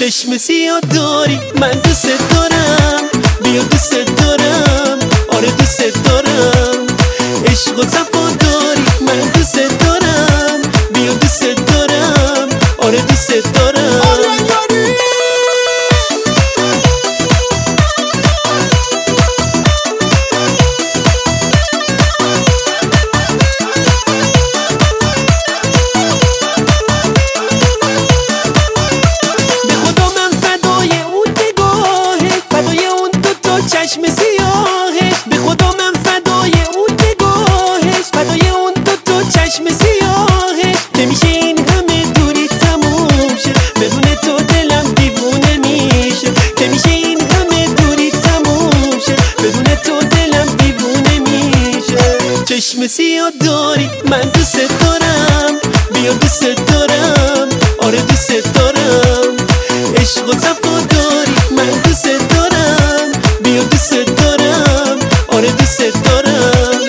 چشم سیاه داری من دوست دارم، بیا دوست دارم، آره دوست دارم. عشق و صفا داری من دوست دارم، بیا دوست دارم، آره دوست دارم. چشم سیاهش به خدا من فدای اون نگاهش، فدای اون دو چشم سیاهش. نمیشه این همه دوری تموم شه، بدون تو دلم دیوونه میشه. نمیشه این همه دوری تموم شه، بدون تو دلم دیوونه میشه. چشم سیاه داری من دوست دارم، بیا دوست دارم، آره دوست دارم. عشق و صفا داری من دوست دارم، بیا دوست دارم، آره دوست دارم.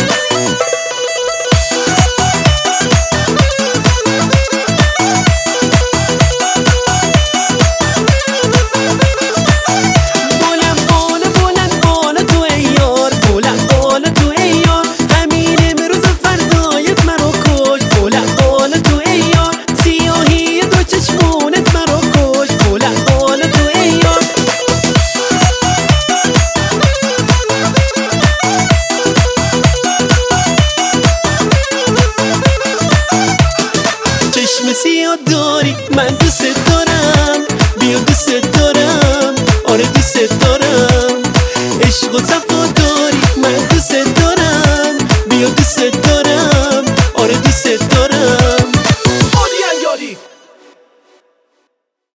بلند بالا بلند بالا تو ای یار، بلند بالا تو ای یار. همین امروز و فردایت مرا کش، بلند بالا تو ای یار. سیاهی دو چشمونت مرا کش، بلند بالا تو ای یار. چشم سیاه داری من دوست دارم، بیا دوست دارم، آره دوست دارم. عشق و صفا داری من دوست دارم، بیا دوست دارم.